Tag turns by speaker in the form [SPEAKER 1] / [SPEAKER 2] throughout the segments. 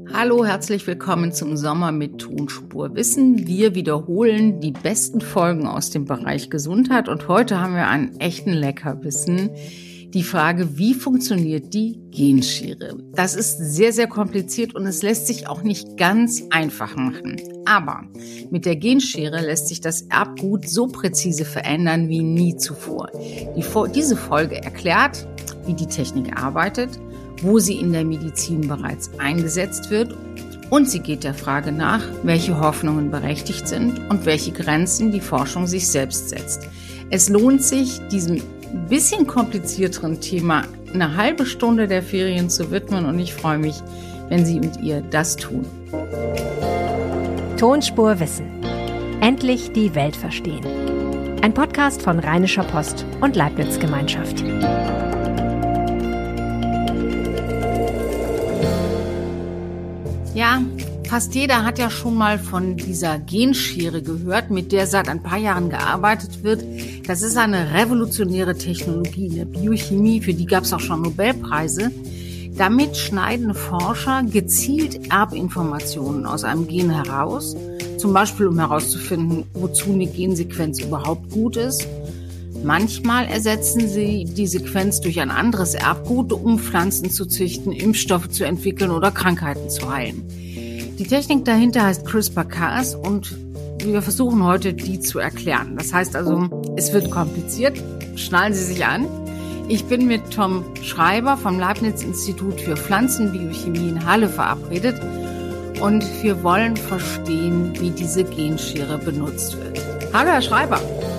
[SPEAKER 1] Hallo, herzlich willkommen zum Sommer mit Tonspurwissen. Wir wiederholen die besten Folgen aus dem Bereich Gesundheit und heute haben wir einen echten Leckerbissen. Die Frage, wie funktioniert die Genschere? Das ist sehr, sehr kompliziert und es lässt sich auch nicht ganz einfach machen. Aber mit der Genschere lässt sich das Erbgut so präzise verändern wie nie zuvor. Diese Folge erklärt, wie die Technik arbeitet, wo sie in der Medizin bereits eingesetzt wird und sie geht der Frage nach, welche Hoffnungen berechtigt sind und welche Grenzen die Forschung sich selbst setzt. Es lohnt sich, diesem bisschen komplizierteren Thema eine halbe Stunde der Ferien zu widmen und ich freue mich, wenn Sie und ihr das tun.
[SPEAKER 2] Tonspurwissen. Endlich die Welt verstehen. Ein Podcast von Rheinischer Post und Leibniz Gemeinschaft.
[SPEAKER 1] Ja, fast jeder hat ja schon mal von dieser Genschere gehört, mit der seit ein paar Jahren gearbeitet wird. Das ist eine revolutionäre Technologie in der Biochemie, für die gab es auch schon Nobelpreise. Damit schneiden Forscher gezielt Erbinformationen aus einem Gen heraus, zum Beispiel um herauszufinden, wozu eine Gensequenz überhaupt gut ist. Manchmal ersetzen sie die Sequenz durch ein anderes Erbgut, um Pflanzen zu züchten, Impfstoffe zu entwickeln oder Krankheiten zu heilen. Die Technik dahinter heißt CRISPR-Cas und wir versuchen heute, die zu erklären. Das heißt also, es wird kompliziert. Schnallen Sie sich an. Ich bin mit Tom Schreiber vom Leibniz-Institut für Pflanzenbiochemie in Halle verabredet und wir wollen verstehen, wie diese Genschere benutzt wird. Hallo, Herr Schreiber.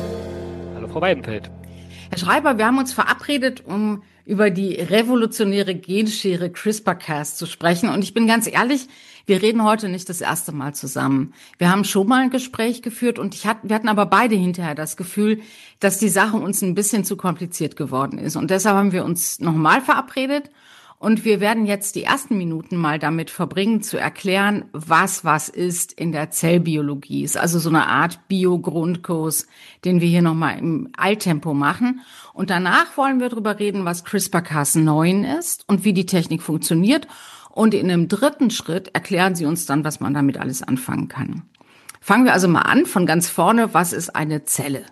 [SPEAKER 3] Frau Weidenfeld.
[SPEAKER 1] Herr Schreiber, wir haben uns verabredet, um über die revolutionäre Genschere CRISPR-Cas zu sprechen. Und ich bin ganz ehrlich, wir reden heute nicht das erste Mal zusammen. Wir haben schon mal ein Gespräch geführt und wir hatten aber beide hinterher das Gefühl, dass die Sache uns ein bisschen zu kompliziert geworden ist. Und deshalb haben wir uns nochmal verabredet. Und wir werden jetzt die ersten Minuten mal damit verbringen, zu erklären, was ist in der Zellbiologie. Ist also so eine Art Bio-Grundkurs, den wir hier nochmal im Eiltempo machen. Und danach wollen wir darüber reden, was CRISPR-Cas9 ist und wie die Technik funktioniert. Und in einem dritten Schritt erklären Sie uns dann, was man damit alles anfangen kann. Fangen wir also mal an, von ganz vorne. Was ist eine Zelle?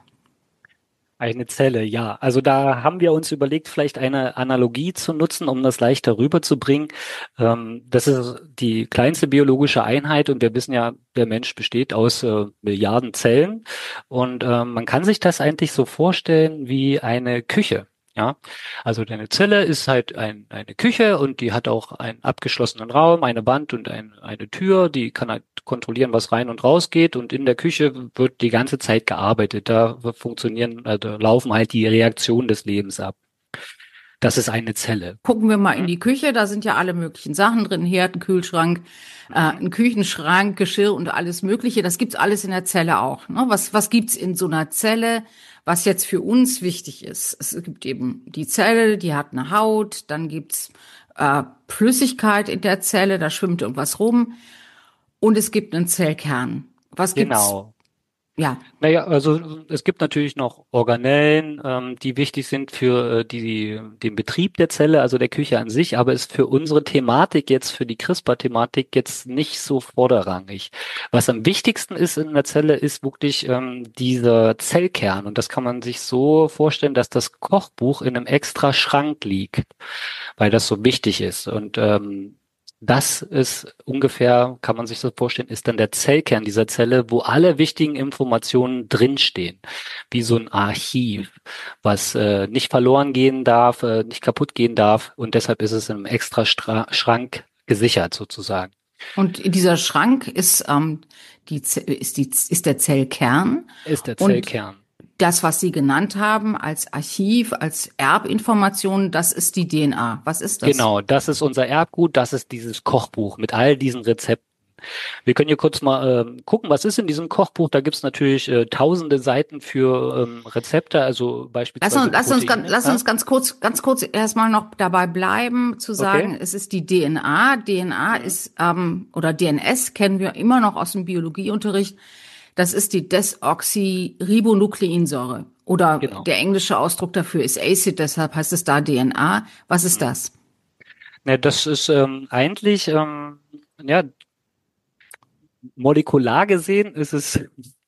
[SPEAKER 3] Eine Zelle, ja. Also da haben wir uns überlegt, vielleicht eine Analogie zu nutzen, um das leichter rüberzubringen. Das ist die kleinste biologische Einheit und wir wissen ja, der Mensch besteht aus Milliarden Zellen und man kann sich das eigentlich so vorstellen wie eine Küche. Ja, also eine Zelle ist halt eine Küche und die hat auch einen abgeschlossenen Raum, eine Wand und eine Tür, die kann halt kontrollieren, was rein und raus geht und in der Küche wird die ganze Zeit gearbeitet. Da laufen halt die Reaktionen des Lebens ab. Das ist eine Zelle.
[SPEAKER 1] Gucken wir mal in die Küche, da sind ja alle möglichen Sachen drin, Herd, ein Kühlschrank, ein Küchenschrank, Geschirr und alles Mögliche. Das gibt's alles in der Zelle auch. Ne? Was gibt's in so einer Zelle, was jetzt für uns wichtig ist? Es gibt eben die Zelle, die hat eine Haut, dann gibt's Flüssigkeit in der Zelle, da schwimmt irgendwas rum und es gibt einen Zellkern. Was gibt's?
[SPEAKER 3] Genau.
[SPEAKER 1] Ja.
[SPEAKER 3] Naja, also es gibt natürlich noch Organellen, die wichtig sind für den Betrieb der Zelle, also der Küche an sich, aber ist für unsere Thematik jetzt, für die CRISPR-Thematik jetzt nicht so vorderrangig. Was am wichtigsten ist in der Zelle, ist wirklich dieser Zellkern und das kann man sich so vorstellen, dass das Kochbuch in einem extra Schrank liegt, weil das so wichtig ist und das ist ungefähr, kann man sich so vorstellen, ist dann der Zellkern dieser Zelle, wo alle wichtigen Informationen drinstehen. Wie so ein Archiv, was nicht verloren gehen darf, nicht kaputt gehen darf. Und deshalb ist es in einem extra Schrank gesichert sozusagen.
[SPEAKER 1] Und dieser Schrank ist der Zellkern.
[SPEAKER 3] Ist der Zellkern.
[SPEAKER 1] Das, was Sie genannt haben als Archiv, als Erbinformation, das ist die DNA. Was ist das?
[SPEAKER 3] Genau, das ist unser Erbgut, das ist dieses Kochbuch mit all diesen Rezepten. Wir können hier kurz mal gucken, was ist in diesem Kochbuch. Da gibt's natürlich tausende Seiten für Rezepte, also beispielsweise
[SPEAKER 1] Lass uns ganz kurz erstmal noch dabei bleiben, zu sagen, Es ist die DNA. DNA ist, oder DNS kennen wir immer noch aus dem Biologieunterricht. Das ist die Desoxyribonukleinsäure. Oder Der englische Ausdruck dafür ist ACID, deshalb heißt es da DNA. Was ist das?
[SPEAKER 3] Ne, das ist eigentlich Ja, molekular gesehen ist es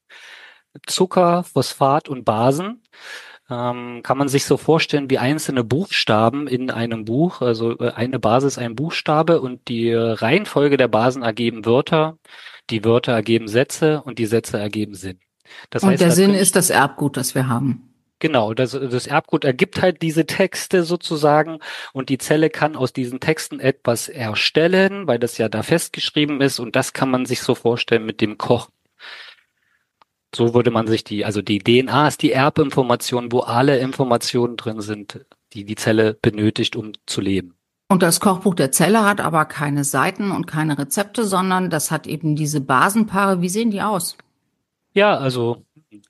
[SPEAKER 3] Zucker, Phosphat und Basen. Kann man sich so vorstellen wie einzelne Buchstaben in einem Buch. Also eine Basis, ein Buchstabe und die Reihenfolge der Basen ergeben Wörter, die Wörter ergeben Sätze und die Sätze ergeben Sinn. Das
[SPEAKER 1] Und
[SPEAKER 3] heißt,
[SPEAKER 1] der
[SPEAKER 3] da
[SPEAKER 1] Sinn
[SPEAKER 3] drin,
[SPEAKER 1] ist das Erbgut, das wir haben.
[SPEAKER 3] genau, das Erbgut ergibt halt diese Texte sozusagen und die Zelle kann aus diesen Texten etwas erstellen, weil das ja da festgeschrieben ist und das kann man sich so vorstellen mit dem Kochen. So würde man sich also die DNA ist die Erbinformation, wo alle Informationen drin sind, die die Zelle benötigt, um zu leben.
[SPEAKER 1] Und das Kochbuch der Zelle hat aber keine Seiten und keine Rezepte, sondern das hat eben diese Basenpaare. Wie sehen die aus?
[SPEAKER 3] Ja, also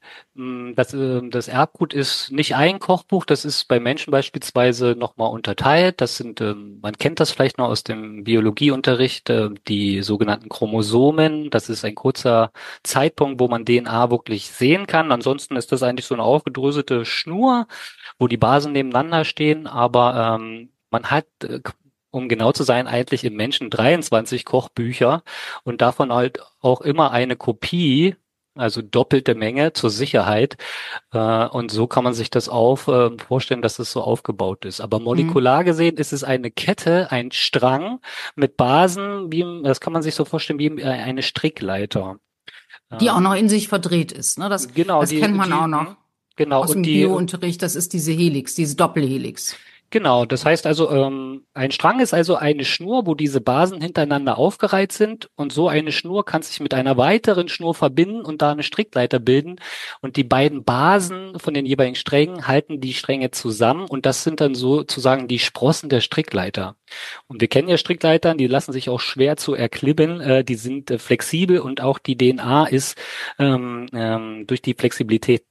[SPEAKER 3] das Erbgut ist nicht ein Kochbuch, das ist bei Menschen beispielsweise nochmal unterteilt. Das sind, man kennt das vielleicht noch aus dem Biologieunterricht, die sogenannten Chromosomen. Das ist ein kurzer Zeitpunkt, wo man DNA wirklich sehen kann. Ansonsten ist das eigentlich so eine aufgedröselte Schnur, wo die Basen nebeneinander stehen. Aber man hat, um genau zu sein, eigentlich im Menschen 23 Kochbücher und davon halt auch immer eine Kopie. Also doppelte Menge zur Sicherheit. Und so kann man sich das vorstellen, dass es so aufgebaut ist. Aber
[SPEAKER 1] Hm.
[SPEAKER 3] molekular gesehen ist es eine Kette, ein Strang mit Basen, das kann man sich so vorstellen wie eine Strickleiter.
[SPEAKER 1] Die auch noch
[SPEAKER 3] Ähm,
[SPEAKER 1] in sich verdreht ist. Ne?
[SPEAKER 3] genau,
[SPEAKER 1] Das kennt man auch noch
[SPEAKER 3] genau,
[SPEAKER 1] aus
[SPEAKER 3] und
[SPEAKER 1] dem Biounterricht. Das ist diese Helix, diese Doppelhelix.
[SPEAKER 3] genau, das heißt also, ein Strang ist also eine Schnur, wo diese Basen hintereinander aufgereiht sind und so eine Schnur kann sich mit einer weiteren Schnur verbinden und da eine Strickleiter bilden und die beiden Basen von den jeweiligen Strängen halten die Stränge zusammen und das sind dann sozusagen die Sprossen der Strickleiter. Und wir kennen ja Strickleitern, die lassen sich auch schwer zu erklimmen, die sind flexibel und auch die DNA ist durch die Flexibilität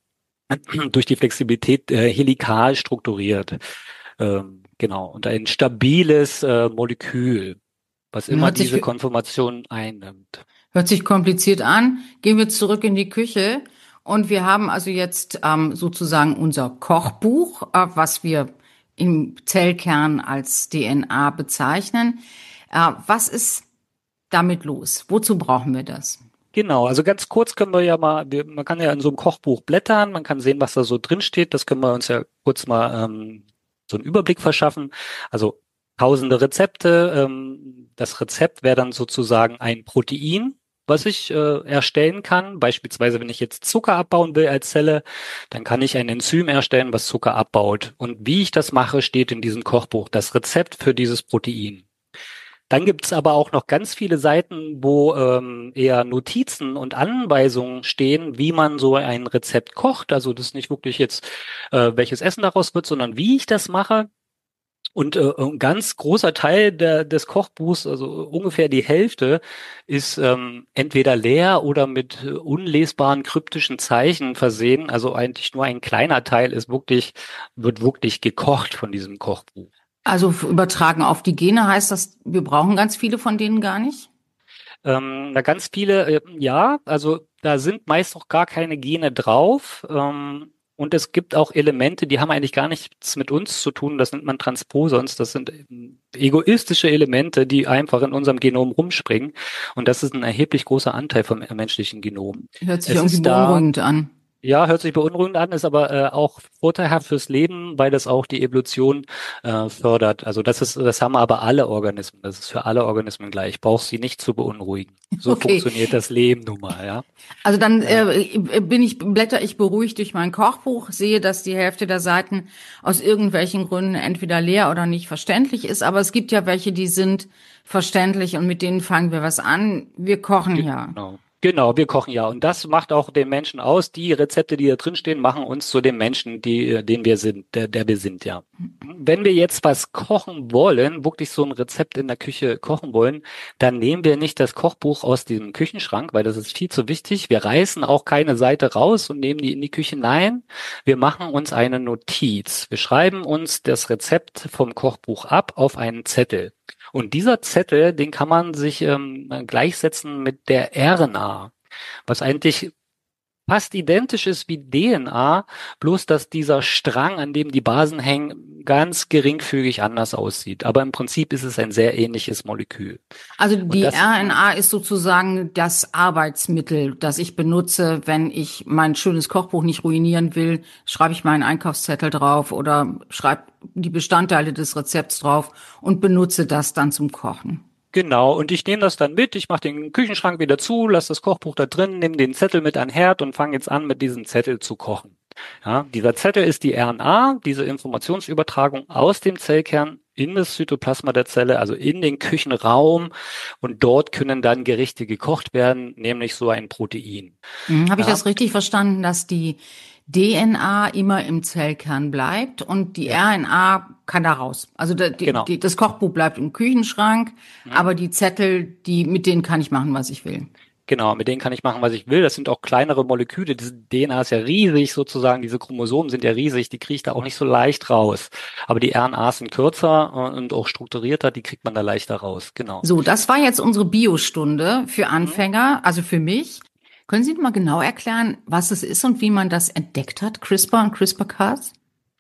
[SPEAKER 3] helikal strukturiert. Genau. Und ein stabiles Molekül, was immer
[SPEAKER 1] Hört sich,
[SPEAKER 3] diese Konformation einnimmt.
[SPEAKER 1] hört sich kompliziert an. Gehen wir zurück in die Küche. Und wir haben also jetzt sozusagen unser Kochbuch, was wir im Zellkern als DNA bezeichnen. Was ist damit los? Wozu brauchen wir das?
[SPEAKER 3] Genau, also ganz kurz können wir ja mal, man kann ja in so einem Kochbuch blättern, man kann sehen, was da so drin steht. Das können wir uns ja kurz mal so einen Überblick verschaffen. Also tausende Rezepte. Das Rezept wäre dann sozusagen ein Protein, was ich erstellen kann. Beispielsweise, wenn ich jetzt Zucker abbauen will als Zelle, dann kann ich ein Enzym erstellen, was Zucker abbaut. Und wie ich das mache, steht in diesem Kochbuch. Das Rezept für dieses Protein. Dann gibt's aber auch noch ganz viele Seiten, wo eher Notizen und Anweisungen stehen, wie man so ein Rezept kocht. Also das ist nicht wirklich jetzt, welches Essen daraus wird, sondern wie ich das mache. Und ein ganz großer Teil des Kochbuchs, also ungefähr die Hälfte, ist entweder leer oder mit unlesbaren kryptischen Zeichen versehen. Also eigentlich nur ein kleiner Teil wird wirklich gekocht von diesem Kochbuch.
[SPEAKER 1] Also übertragen auf die Gene heißt das, wir brauchen ganz viele von denen gar nicht?
[SPEAKER 3] Da ganz viele, ja, also da sind meist noch gar keine Gene drauf. Und es gibt auch Elemente, die haben eigentlich gar nichts mit uns zu tun. Das nennt man Transposons. Das sind egoistische Elemente, die einfach in unserem Genom rumspringen. Und das ist ein erheblich großer Anteil vom menschlichen Genom.
[SPEAKER 1] Hört sich
[SPEAKER 3] Es
[SPEAKER 1] irgendwie
[SPEAKER 3] ist da
[SPEAKER 1] beunruhigend an.
[SPEAKER 3] ja, hört sich beunruhigend an, ist aber auch vorteilhaft fürs Leben, weil das auch die Evolution fördert. Also das haben aber alle Organismen. Das ist für alle Organismen gleich. Brauchst sie nicht zu beunruhigen. So
[SPEAKER 1] Okay,
[SPEAKER 3] funktioniert das Leben nun mal, ja.
[SPEAKER 1] also dann
[SPEAKER 3] Äh,
[SPEAKER 1] blätter ich beruhigt durch mein Kochbuch, sehe, dass die Hälfte der Seiten aus irgendwelchen Gründen entweder leer oder nicht verständlich ist. Aber es gibt ja welche, die sind verständlich und mit denen fangen wir was an. Wir kochen ja.
[SPEAKER 3] Genau. Genau, wir kochen ja. Und das macht auch den Menschen aus. Die Rezepte, die da drin stehen, machen uns zu dem Menschen, den wir sind, der wir sind, ja. Wenn wir jetzt was kochen wollen, wirklich so ein Rezept in der Küche kochen wollen, dann nehmen wir nicht das Kochbuch aus diesem Küchenschrank, weil das ist viel zu wichtig. Wir reißen auch keine Seite raus und nehmen die in die Küche. Nein, wir machen uns eine Notiz. Wir schreiben uns das Rezept vom Kochbuch ab auf einen Zettel. Und dieser Zettel, den kann man sich gleichsetzen mit der RNA, was eigentlich fast identisch ist wie DNA, bloß dass dieser Strang, an dem die Basen hängen, ganz geringfügig anders aussieht. Aber im Prinzip ist es ein sehr ähnliches Molekül.
[SPEAKER 1] Also die RNA ist sozusagen das Arbeitsmittel, das ich benutze, wenn ich mein schönes Kochbuch nicht ruinieren will, schreibe ich meinen Einkaufszettel drauf oder schreibe die Bestandteile des Rezepts drauf und benutze das dann zum Kochen.
[SPEAKER 3] Genau, und ich nehme das dann mit, ich mache den Küchenschrank wieder zu, lasse das Kochbuch da drin, nehme den Zettel mit an den Herd und fange jetzt an, mit diesem Zettel zu kochen. Ja, dieser Zettel ist die RNA, diese Informationsübertragung aus dem Zellkern in das Zytoplasma der Zelle, also in den Küchenraum, und dort können dann Gerichte gekocht werden, nämlich so ein Protein.
[SPEAKER 1] Habe ich das richtig verstanden, dass die DNA immer im Zellkern bleibt und die RNA kann da raus? Also
[SPEAKER 3] Genau.
[SPEAKER 1] das Kochbuch bleibt im Küchenschrank, aber die Zettel, mit denen kann ich machen, was ich will.
[SPEAKER 3] Genau, mit denen kann ich machen, was ich will. Das sind auch kleinere Moleküle. Diese DNA ist ja riesig sozusagen. Diese Chromosomen sind ja riesig. Die kriege ich da auch nicht so leicht raus. Aber die RNAs sind kürzer und auch strukturierter. Die kriegt man da leichter raus. Genau.
[SPEAKER 1] So, das war jetzt unsere Biostunde für Anfänger, also für mich. Können Sie mal genau erklären, was es ist und wie man das entdeckt hat, CRISPR und CRISPR-Cas?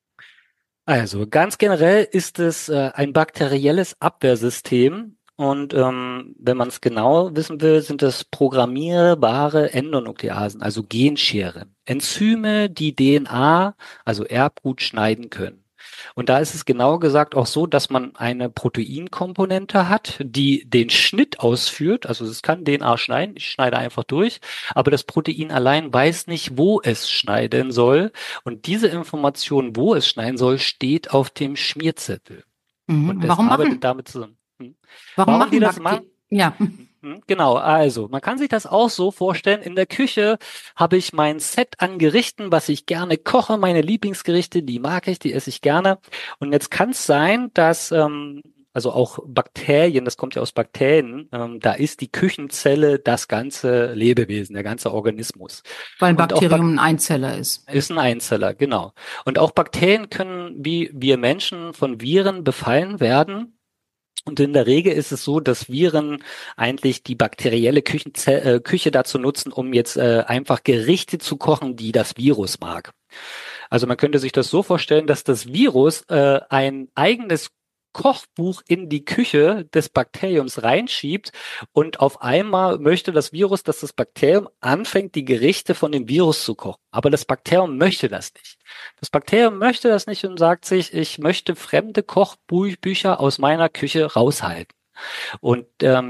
[SPEAKER 3] Also ganz generell ist es ein bakterielles Abwehrsystem. Und wenn man es genau wissen will, sind es programmierbare Endonukleasen, also Genscheren, Enzyme, die DNA, also Erbgut, schneiden können. Und da ist es genau gesagt auch so, dass man eine Proteinkomponente hat, die den Schnitt ausführt. Also es kann DNA schneiden, ich schneide einfach durch, aber das Protein allein weiß nicht, wo es schneiden soll. Und diese Information, wo es schneiden soll, steht auf dem Schmierzettel. Und es arbeitet damit zusammen.
[SPEAKER 1] Warum machen
[SPEAKER 3] die das machen?
[SPEAKER 1] Ja.
[SPEAKER 3] Genau, also man kann sich das auch so vorstellen, in der Küche habe ich mein Set an Gerichten, was ich gerne koche, meine Lieblingsgerichte, die mag ich, die esse ich gerne. Und jetzt kann es sein, dass also auch Bakterien, das kommt ja aus Bakterien, da ist die Küchenzelle das ganze Lebewesen, der ganze Organismus.
[SPEAKER 1] Weil ein Bakterium ein Einzeller ist.
[SPEAKER 3] Ist ein Einzeller, genau. Und auch Bakterien können, wie wir Menschen, von Viren befallen werden. Und in der Regel ist es so, dass Viren eigentlich die bakterielle Küche dazu nutzen, um jetzt einfach Gerichte zu kochen, die das Virus mag. Also man könnte sich das so vorstellen, dass das Virus ein eigenes Kochbuch in die Küche des Bakteriums reinschiebt und auf einmal möchte das Virus, dass das Bakterium anfängt, die Gerichte von dem Virus zu kochen. Aber das Bakterium möchte das nicht. Das Bakterium möchte das nicht und sagt sich, ich möchte fremde Kochbücher aus meiner Küche raushalten. Und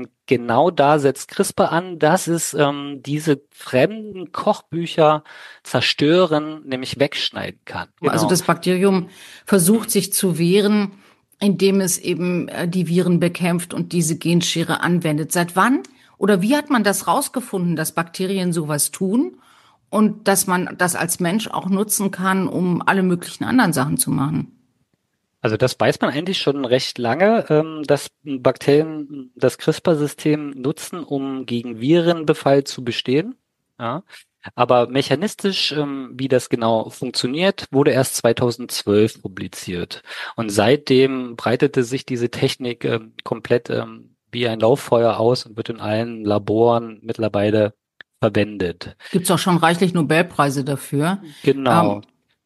[SPEAKER 3] genau da setzt CRISPR an, dass es diese fremden Kochbücher zerstören, nämlich wegschneiden kann. Genau.
[SPEAKER 1] Also das Bakterium versucht sich zu wehren, indem es eben die Viren bekämpft und diese Genschere anwendet. Seit wann oder wie hat man das rausgefunden, dass Bakterien sowas tun und dass man das als Mensch auch nutzen kann, um alle möglichen anderen Sachen zu machen?
[SPEAKER 3] Also das weiß man eigentlich schon recht lange, dass Bakterien das CRISPR-System nutzen, um gegen Virenbefall zu bestehen. Ja. Aber mechanistisch, wie das genau funktioniert, wurde erst 2012 publiziert. Und seitdem breitete sich diese Technik komplett wie ein Lauffeuer aus und wird in allen Laboren mittlerweile verwendet.
[SPEAKER 1] Gibt's auch schon reichlich Nobelpreise dafür.
[SPEAKER 3] Genau.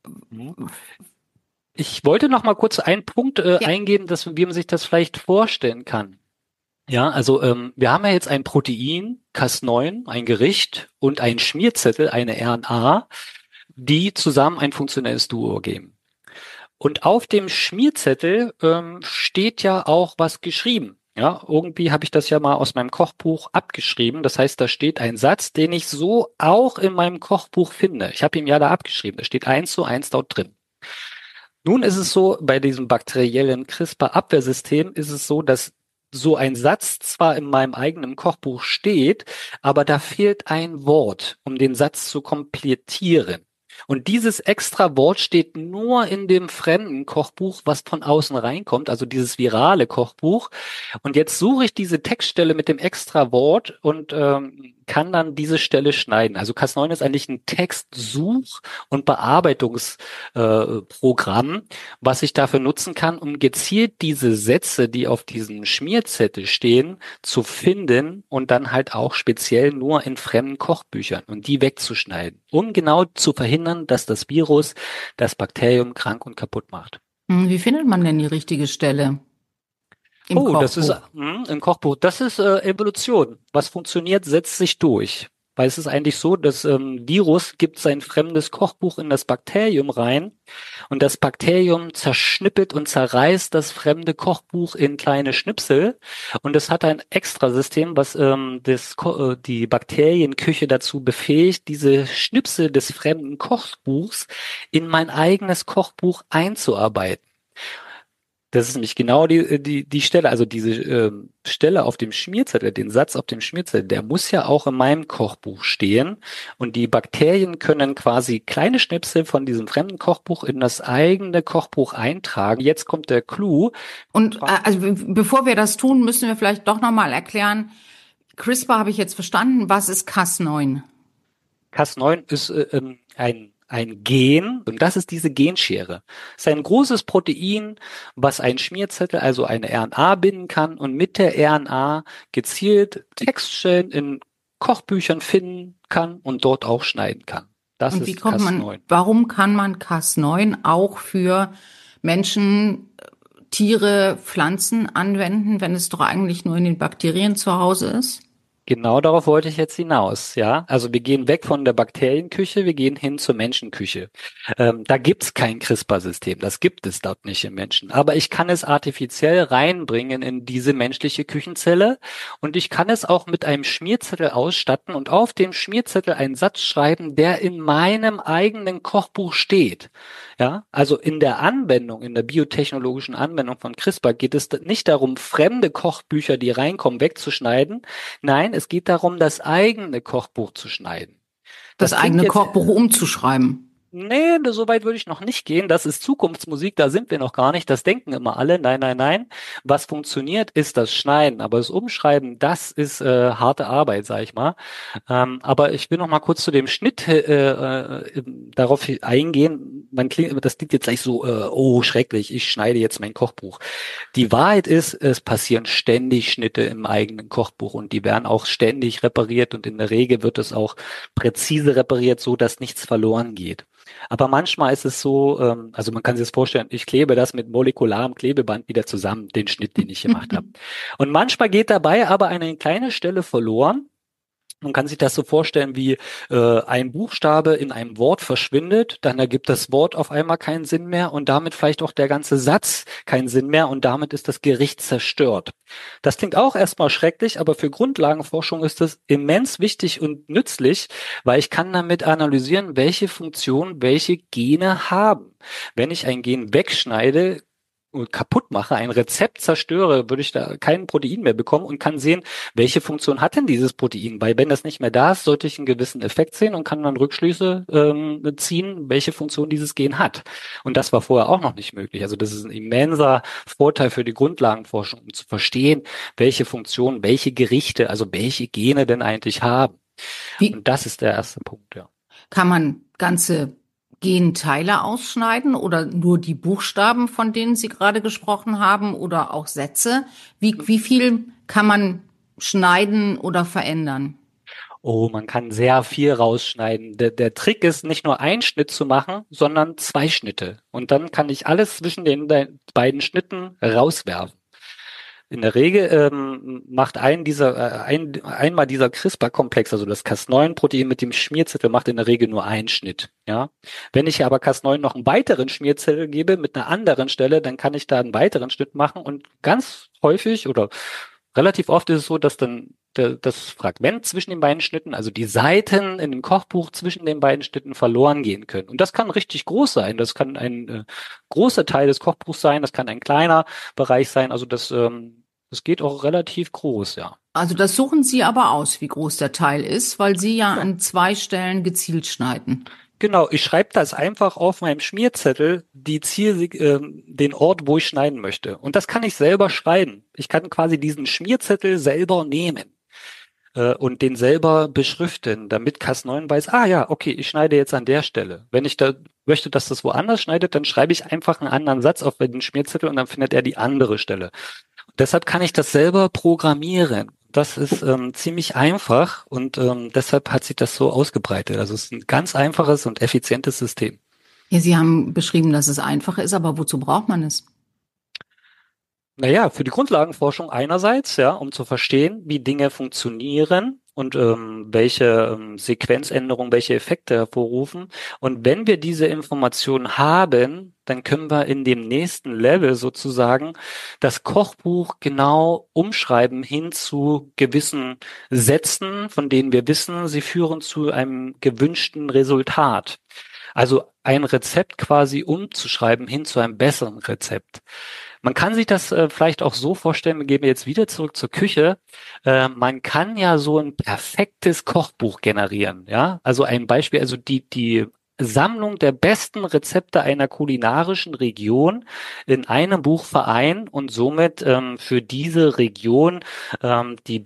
[SPEAKER 3] Ich wollte noch mal kurz einen Punkt eingehen, wie man sich das vielleicht vorstellen kann. Ja, also wir haben ja jetzt ein Protein, Cas9, ein Gericht und ein Schmierzettel, eine RNA, die zusammen ein funktionelles Duo geben. Und auf dem Schmierzettel steht ja auch was geschrieben. Ja, irgendwie habe ich das ja mal aus meinem Kochbuch abgeschrieben. Das heißt, da steht ein Satz, den ich so auch in meinem Kochbuch finde. Ich habe ihn ja da abgeschrieben. Da steht 1:1 dort drin. Nun ist es so, bei diesem bakteriellen CRISPR-Abwehrsystem ist es so, dass so ein Satz zwar in meinem eigenen Kochbuch steht, aber da fehlt ein Wort, um den Satz zu komplettieren. Und dieses extra Wort steht nur in dem fremden Kochbuch, was von außen reinkommt, also dieses virale Kochbuch. Und jetzt suche ich diese Textstelle mit dem extra Wort und kann dann diese Stelle schneiden. Also Cas9 ist eigentlich ein Textsuch- und Bearbeitungsprogramm, was ich dafür nutzen kann, um gezielt diese Sätze, die auf diesem Schmierzettel stehen, zu finden und dann halt auch speziell nur in fremden Kochbüchern und die wegzuschneiden, um genau zu verhindern, dass das Virus das Bakterium krank und kaputt macht.
[SPEAKER 1] Wie findet man denn die richtige Stelle im
[SPEAKER 3] Das ist
[SPEAKER 1] Kochbuch?
[SPEAKER 3] im Kochbuch. Das ist Evolution. Was funktioniert, setzt sich durch. Weil es ist eigentlich so, das Virus gibt sein fremdes Kochbuch in das Bakterium rein und das Bakterium zerschnippelt und zerreißt das fremde Kochbuch in kleine Schnipsel und es hat ein Extrasystem, was die Bakterienküche dazu befähigt, diese Schnipsel des fremden Kochbuchs in mein eigenes Kochbuch einzuarbeiten. Das ist nämlich genau die Stelle, also diese Stelle auf dem Schmierzettel, den Satz auf dem Schmierzettel, der muss ja auch in meinem Kochbuch stehen. Und die Bakterien können quasi kleine Schnipsel von diesem fremden Kochbuch in das eigene Kochbuch eintragen. Jetzt kommt der Clou.
[SPEAKER 1] Und also bevor wir das tun, müssen wir vielleicht doch nochmal erklären, CRISPR habe ich jetzt verstanden, was ist Cas9?
[SPEAKER 3] Cas9 ist ein Gen, und das ist diese Genschere. Es ist ein großes Protein, was ein Schmierzettel, also eine RNA binden kann und mit der RNA gezielt Textstellen in Kochbüchern finden kann und dort auch schneiden kann. Das
[SPEAKER 1] Und wie
[SPEAKER 3] ist
[SPEAKER 1] kommt
[SPEAKER 3] Cas9.
[SPEAKER 1] warum kann man Cas9 auch für Menschen, Tiere, Pflanzen anwenden, wenn es doch eigentlich nur in den Bakterien zu Hause ist?
[SPEAKER 3] Genau darauf wollte ich jetzt hinaus, ja. Also wir gehen weg von der Bakterienküche, wir gehen hin zur Menschenküche. Da gibt's kein CRISPR-System, das gibt es dort nicht im Menschen. Aber ich kann es artifiziell reinbringen in diese menschliche Küchenzelle und ich kann es auch mit einem Schmierzettel ausstatten und auf dem Schmierzettel einen Satz schreiben, der in meinem eigenen Kochbuch steht. Ja, also in der Anwendung, in der biotechnologischen Anwendung von CRISPR geht es nicht darum, fremde Kochbücher, die reinkommen, wegzuschneiden. Nein, es geht darum, das eigene Kochbuch zu schneiden.
[SPEAKER 1] Das eigene Kochbuch umzuschreiben.
[SPEAKER 3] Nee, so weit würde ich noch nicht gehen. Das ist Zukunftsmusik, da sind wir noch gar nicht. Das denken immer alle. Nein, nein, nein. Was funktioniert, ist das Schneiden. Aber das Umschreiben, das ist harte Arbeit, sag ich mal. Aber ich will noch mal kurz zu dem Schnitt darauf eingehen. Das klingt jetzt gleich so, oh, schrecklich, ich schneide jetzt mein Kochbuch. Die Wahrheit ist, es passieren ständig Schnitte im eigenen Kochbuch und die werden auch ständig repariert und in der Regel wird es auch präzise repariert, so dass nichts verloren geht. Aber manchmal ist es so, also man kann sich das vorstellen, ich klebe das mit molekularem Klebeband wieder zusammen, den Schnitt, den ich gemacht habe. Und manchmal geht dabei aber eine kleine Stelle verloren. Man kann sich das so vorstellen, wie ein Buchstabe in einem Wort verschwindet, dann ergibt das Wort auf einmal keinen Sinn mehr und damit vielleicht auch der ganze Satz keinen Sinn mehr und damit ist das Gericht zerstört. Das klingt auch erstmal schrecklich, aber für Grundlagenforschung ist das immens wichtig und nützlich, weil ich kann damit analysieren, welche Funktionen welche Gene haben. Wenn ich ein Gen wegschneide, kaputt mache, ein Rezept zerstöre, würde ich da kein Protein mehr bekommen und kann sehen, welche Funktion hat denn dieses Protein? Weil wenn das nicht mehr da ist, sollte ich einen gewissen Effekt sehen und kann dann Rückschlüsse ziehen, welche Funktion dieses Gen hat. Und das war vorher auch noch nicht möglich. Also das ist ein immenser Vorteil für die Grundlagenforschung, um zu verstehen, welche Funktionen, welche Gerichte, also welche Gene denn eigentlich haben. Und das ist der erste Punkt, ja.
[SPEAKER 1] Kann man ganze Genteile ausschneiden oder nur die Buchstaben, von denen Sie gerade gesprochen haben, oder auch Sätze? Wie viel kann man schneiden oder verändern?
[SPEAKER 3] Oh, man kann sehr viel rausschneiden. Der Trick ist, nicht nur einen Schnitt zu machen, sondern 2 Schnitte. Und dann kann ich alles zwischen den beiden Schnitten rauswerfen. In der Regel macht einmal dieser CRISPR-Komplex, also das Cas9-Protein mit dem Schmierzettel, macht in der Regel nur einen Schnitt. Ja, wenn ich aber Cas9 noch einen weiteren Schmierzettel gebe mit einer anderen Stelle, dann kann ich da einen weiteren Schnitt machen und ganz häufig oder relativ oft ist es so, dass dann das Fragment zwischen den beiden Schnitten, also die Seiten in dem Kochbuch zwischen den beiden Schnitten verloren gehen können. Und das kann richtig groß sein. Das kann ein großer Teil des Kochbuchs sein. Das kann ein kleiner Bereich sein. Also das geht auch relativ groß, ja.
[SPEAKER 1] Also das suchen Sie aber aus, wie groß der Teil ist, weil Sie ja an 2 Stellen gezielt schneiden.
[SPEAKER 3] Genau, ich schreibe das einfach auf meinem Schmierzettel, den Ort, wo ich schneiden möchte. Und das kann ich selber schreiben. Ich kann quasi diesen Schmierzettel selber nehmen und den selber beschriften, damit Cas9 weiß, ah ja, okay, ich schneide jetzt an der Stelle. Wenn ich da möchte, dass das woanders schneidet, dann schreibe ich einfach einen anderen Satz auf den Schmierzettel und dann findet er die andere Stelle. Deshalb kann ich das selber programmieren. Das ist ziemlich einfach und deshalb hat sich das so ausgebreitet. Also es ist ein ganz einfaches und effizientes System.
[SPEAKER 1] Ja, Sie haben beschrieben, dass es einfach ist, aber wozu braucht man es?
[SPEAKER 3] Naja, für die Grundlagenforschung einerseits, ja, um zu verstehen, wie Dinge funktionieren und welche Sequenzänderungen, welche Effekte hervorrufen. Und wenn wir diese Informationen haben, dann können wir in dem nächsten Level sozusagen das Kochbuch genau umschreiben hin zu gewissen Sätzen, von denen wir wissen, sie führen zu einem gewünschten Resultat. Also ein Rezept quasi umzuschreiben hin zu einem besseren Rezept. Man kann sich das vielleicht auch so vorstellen, wir gehen jetzt wieder zurück zur Küche. Man kann ja so ein perfektes Kochbuch generieren, ja. Also ein Beispiel, also die Sammlung der besten Rezepte einer kulinarischen Region in einem Buch vereinen und somit für diese Region die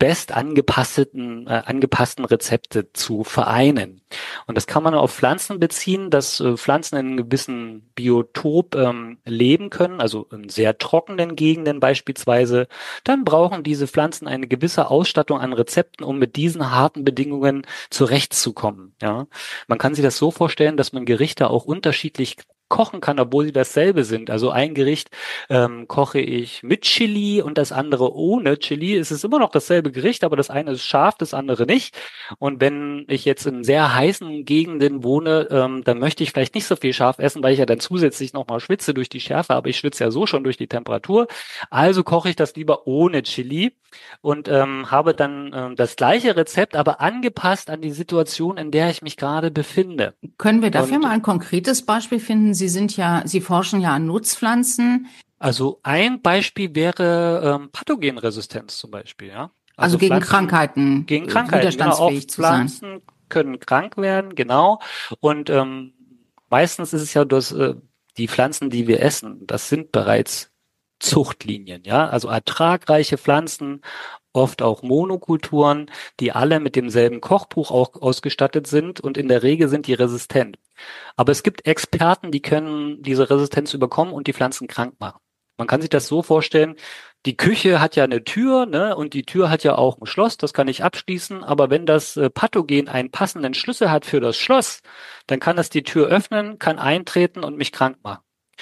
[SPEAKER 3] angepassten Rezepte zu vereinen. Und das kann man auf Pflanzen beziehen, dass Pflanzen in einem gewissen Biotop leben können, also in sehr trockenen Gegenden beispielsweise. Dann brauchen diese Pflanzen eine gewisse Ausstattung an Rezepten, um mit diesen harten Bedingungen zurechtzukommen. Ja, man kann sich das so vorstellen, dass man Gerichte auch unterschiedlich kochen kann, obwohl sie dasselbe sind. Also ein Gericht koche ich mit Chili und das andere ohne Chili. Es ist immer noch dasselbe Gericht, aber das eine ist scharf, das andere nicht. Und wenn ich jetzt in sehr heißen Gegenden wohne, dann möchte ich vielleicht nicht so viel scharf essen, weil ich ja dann zusätzlich nochmal schwitze durch die Schärfe, aber ich schwitze ja so schon durch die Temperatur. Also koche ich das lieber ohne Chili und habe dann das gleiche Rezept, aber angepasst an die Situation, in der ich mich gerade befinde.
[SPEAKER 1] Können wir dafür
[SPEAKER 3] Und
[SPEAKER 1] mal ein konkretes Beispiel finden? Sie forschen ja an Nutzpflanzen,
[SPEAKER 3] also ein Beispiel wäre Pathogenresistenz zum Beispiel, ja.
[SPEAKER 1] also
[SPEAKER 3] Also
[SPEAKER 1] gegen
[SPEAKER 3] Pflanzen
[SPEAKER 1] Krankheiten
[SPEAKER 3] gegen Krankheiten, genau. Auch
[SPEAKER 1] widerstandsfähig zu sein.
[SPEAKER 3] Pflanzen können krank werden, genau. Und meistens ist es ja, dass die Pflanzen, die wir essen, das sind bereits Zuchtlinien, ja. Also ertragreiche Pflanzen, oft auch Monokulturen, die alle mit demselben Kochbuch auch ausgestattet sind und in der Regel sind die resistent. Aber es gibt Experten, die können diese Resistenz überkommen und die Pflanzen krank machen. Man kann sich das so vorstellen, die Küche hat ja eine Tür, ne, und die Tür hat ja auch ein Schloss, das kann ich abschließen, aber wenn das Pathogen einen passenden Schlüssel hat für das Schloss, dann kann es die Tür öffnen, kann eintreten und mich krank machen.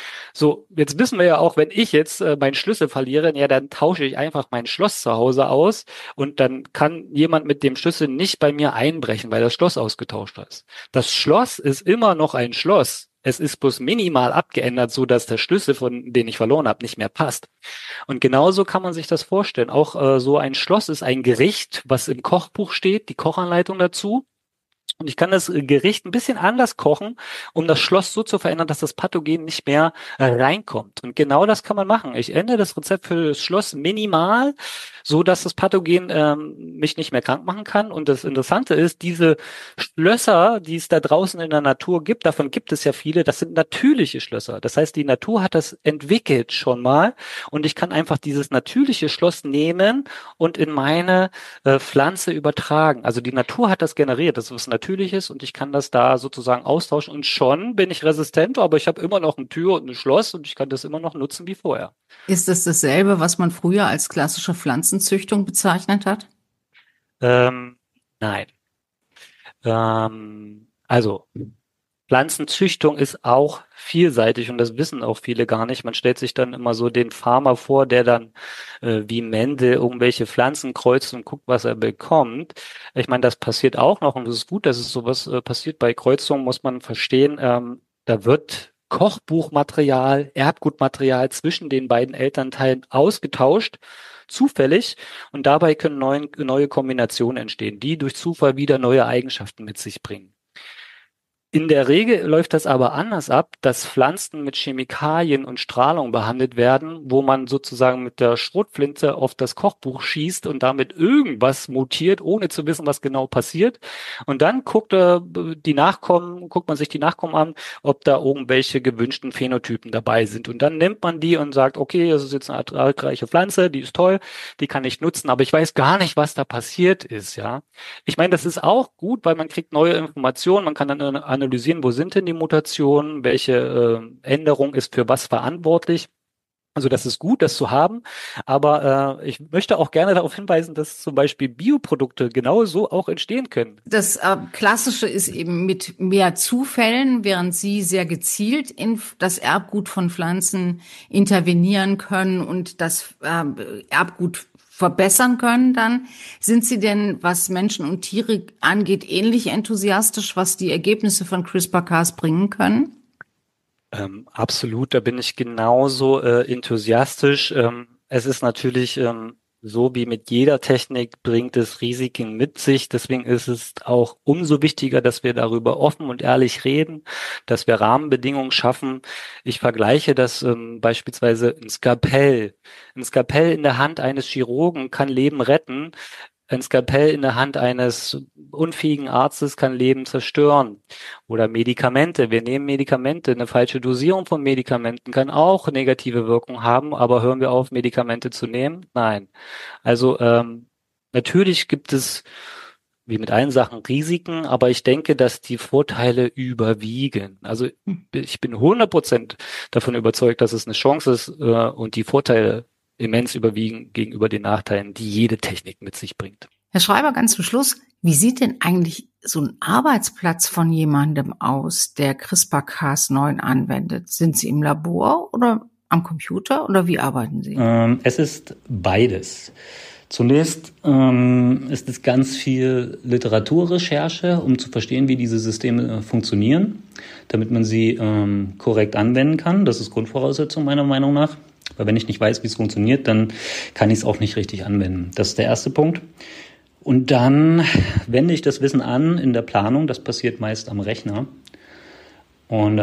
[SPEAKER 3] So, jetzt wissen wir ja auch, wenn ich jetzt meinen Schlüssel verliere, ja, dann tausche ich einfach mein Schloss zu Hause aus und dann kann jemand mit dem Schlüssel nicht bei mir einbrechen, weil das Schloss ausgetauscht ist. Das Schloss ist immer noch ein Schloss. Es ist bloß minimal abgeändert, so dass der Schlüssel, von den ich verloren habe, nicht mehr passt. Und genauso kann man sich das vorstellen. Auch so ein Schloss ist ein Gericht, was im Kochbuch steht, die Kochanleitung dazu. Und ich kann das Gericht ein bisschen anders kochen, um das Schloss so zu verändern, dass das Pathogen nicht mehr reinkommt. Und genau das kann man machen. Ich ändere das Rezept für das Schloss minimal, so dass das Pathogen mich nicht mehr krank machen kann. Und das Interessante ist, diese Schlösser, die es da draußen in der Natur gibt, davon gibt es ja viele, das sind natürliche Schlösser. Das heißt, die Natur hat das entwickelt schon mal. Und ich kann einfach dieses natürliche Schloss nehmen und in meine Pflanze übertragen. Also die Natur hat das generiert, das ist was Natürliches und ich kann das da sozusagen austauschen und schon bin ich resistent, aber ich habe immer noch eine Tür und ein Schloss und ich kann das immer noch nutzen wie vorher.
[SPEAKER 1] Ist es dasselbe, was man früher als klassische Pflanzenzüchtung bezeichnet hat?
[SPEAKER 3] Nein. Also Pflanzenzüchtung ist auch vielseitig und das wissen auch viele gar nicht. Man stellt sich dann immer so den Farmer vor, der dann wie Mendel irgendwelche Pflanzen kreuzt und guckt, was er bekommt. Ich meine, das passiert auch noch und es ist gut, dass es sowas passiert. Bei Kreuzungen muss man verstehen, da wird Kochbuchmaterial, Erbgutmaterial zwischen den beiden Elternteilen ausgetauscht, zufällig, und dabei können neue Kombinationen entstehen, die durch Zufall wieder neue Eigenschaften mit sich bringen. In der Regel läuft das aber anders ab, dass Pflanzen mit Chemikalien und Strahlung behandelt werden, wo man sozusagen mit der Schrotflinte auf das Kochbuch schießt und damit irgendwas mutiert, ohne zu wissen, was genau passiert. Und dann guckt man sich die Nachkommen an, ob da irgendwelche gewünschten Phänotypen dabei sind. Und dann nimmt man die und sagt, okay, das ist jetzt eine ertragreiche Pflanze, die ist toll, die kann ich nutzen, aber ich weiß gar nicht, was da passiert ist, ja. Ich meine, das ist auch gut, weil man kriegt neue Informationen, man kann dann analysieren, wo sind denn die Mutationen, welche Änderung ist für was verantwortlich. Also das ist gut, das zu haben, aber ich möchte auch gerne darauf hinweisen, dass zum Beispiel Bioprodukte genauso auch entstehen können.
[SPEAKER 1] Das Klassische ist eben mit mehr Zufällen, während Sie sehr gezielt in das Erbgut von Pflanzen intervenieren können und das Erbgut verbessern können dann. Sind Sie denn, was Menschen und Tiere angeht, ähnlich enthusiastisch, was die Ergebnisse von CRISPR-Cas bringen können?
[SPEAKER 3] Absolut, da bin ich genauso enthusiastisch. Es ist natürlich so wie mit jeder Technik bringt es Risiken mit sich. Deswegen ist es auch umso wichtiger, dass wir darüber offen und ehrlich reden, dass wir Rahmenbedingungen schaffen. Ich vergleiche das beispielsweise ein Skalpell. Ein Skalpell in der Hand eines Chirurgen kann Leben retten. Ein Skalpell in der Hand eines unfähigen Arztes kann Leben zerstören. Oder Medikamente. Wir nehmen Medikamente. Eine falsche Dosierung von Medikamenten kann auch negative Wirkung haben, aber hören wir auf, Medikamente zu nehmen? Nein. Also natürlich gibt es, wie mit allen Sachen, Risiken, aber ich denke, dass die Vorteile überwiegen. Also ich bin 100% davon überzeugt, dass es eine Chance ist und die Vorteile immens überwiegen gegenüber den Nachteilen, die jede Technik mit sich bringt.
[SPEAKER 1] Herr Schreiber, ganz zum Schluss, wie sieht denn eigentlich so ein Arbeitsplatz von jemandem aus, der CRISPR-Cas9 anwendet? Sind Sie im Labor oder am Computer oder wie arbeiten Sie?
[SPEAKER 4] Es ist beides. Zunächst ist es ganz viel Literaturrecherche, um zu verstehen, wie diese Systeme funktionieren, damit man sie korrekt anwenden kann. Das ist Grundvoraussetzung meiner Meinung nach. Weil wenn ich nicht weiß, wie es funktioniert, dann kann ich es auch nicht richtig anwenden. Das ist der erste Punkt. Und dann wende ich das Wissen an in der Planung. Das passiert meist am Rechner. Und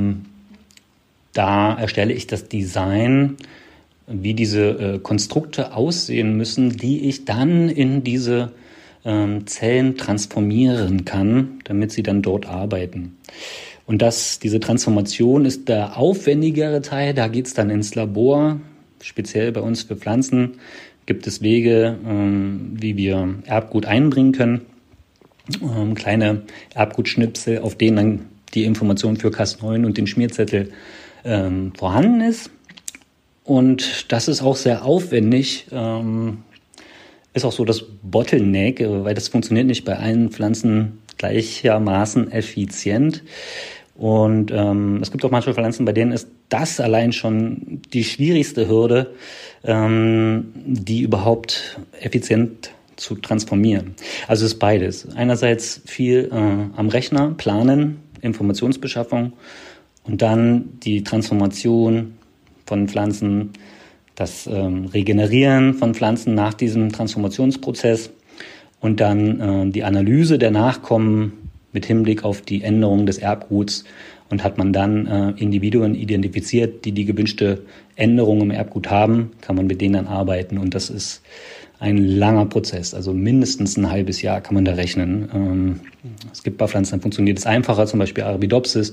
[SPEAKER 4] da erstelle ich das Design, wie diese Konstrukte aussehen müssen, die ich dann in diese Zellen transformieren kann, damit sie dann dort arbeiten. Und diese Transformation ist der aufwendigere Teil. Da geht's dann ins Labor. Speziell bei uns für Pflanzen gibt es Wege, wie wir Erbgut einbringen können. Kleine Erbgutschnipsel, auf denen dann die Information für Cas9 und den Schmierzettel vorhanden ist. Und das ist auch sehr aufwendig. Ist auch so das Bottleneck, weil das funktioniert nicht bei allen Pflanzen gleichermaßen effizient. Und es gibt auch manche Pflanzen, bei denen ist das allein schon die schwierigste Hürde, die überhaupt effizient zu transformieren. Also es ist beides. Einerseits viel am Rechner, planen, Informationsbeschaffung und dann die Transformation von Pflanzen, das Regenerieren von Pflanzen nach diesem Transformationsprozess und dann die Analyse der Nachkommen mit Hinblick auf die Änderung des Erbguts. Und hat man dann Individuen identifiziert, die gewünschte Änderung im Erbgut haben, kann man mit denen dann arbeiten. Und das ist ein langer Prozess, also mindestens ein halbes Jahr kann man da rechnen. Es gibt ein paar Pflanzen, da funktioniert es einfacher, zum Beispiel Arabidopsis.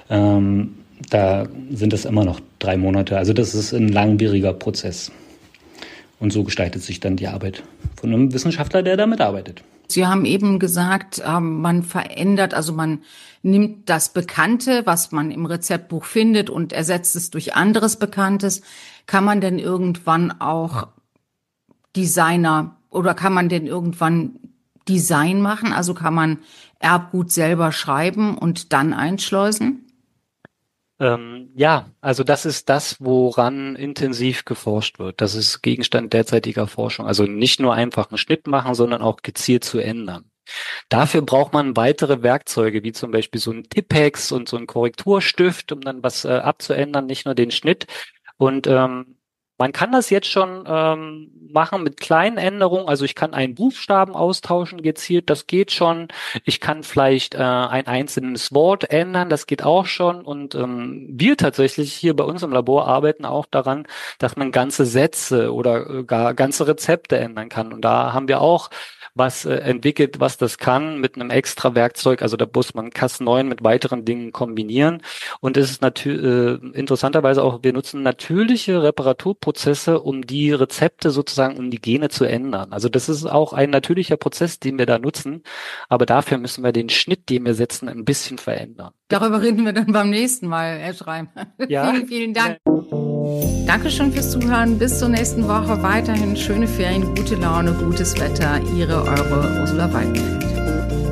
[SPEAKER 4] Da sind es immer noch 3 Monate. Also das ist ein langwieriger Prozess. Und so gestaltet sich dann die Arbeit von einem Wissenschaftler, der damit arbeitet.
[SPEAKER 1] Sie haben eben gesagt, man verändert, also man nimmt das Bekannte, was man im Rezeptbuch findet und ersetzt es durch anderes Bekanntes. Kann man denn irgendwann auch Designer oder kann man denn irgendwann Design machen? Also kann man Erbgut selber schreiben und dann einschleusen?
[SPEAKER 3] Ja, also das ist das, woran intensiv geforscht wird. Das ist Gegenstand derzeitiger Forschung. Also nicht nur einfach einen Schnitt machen, sondern auch gezielt zu ändern. Dafür braucht man weitere Werkzeuge, wie zum Beispiel so ein Tippex und so ein Korrekturstift, um dann was abzuändern, nicht nur den Schnitt. Und Man kann das jetzt schon machen mit kleinen Änderungen. Also ich kann einen Buchstaben austauschen gezielt, das geht schon. Ich kann vielleicht ein einzelnes Wort ändern, das geht auch schon. Und wir tatsächlich hier bei uns im Labor arbeiten auch daran, dass man ganze Sätze oder gar ganze Rezepte ändern kann. Und da haben wir auch was entwickelt, was das kann mit einem extra Werkzeug. Also da muss man Cas9 mit weiteren Dingen kombinieren. Und es ist natürlich interessanterweise auch, wir nutzen natürliche Reparaturprozesse, um die Rezepte sozusagen, um die Gene zu ändern. Also das ist auch ein natürlicher Prozess, den wir da nutzen. Aber dafür müssen wir den Schnitt, den wir setzen, ein bisschen verändern.
[SPEAKER 1] Darüber reden wir dann beim nächsten Mal, Herr Schreim.
[SPEAKER 3] Ja.
[SPEAKER 1] Vielen Dank. Dankeschön fürs Zuhören. Bis zur nächsten Woche. Weiterhin schöne Ferien, gute Laune, gutes Wetter. Eure Ursula Weidenfeld.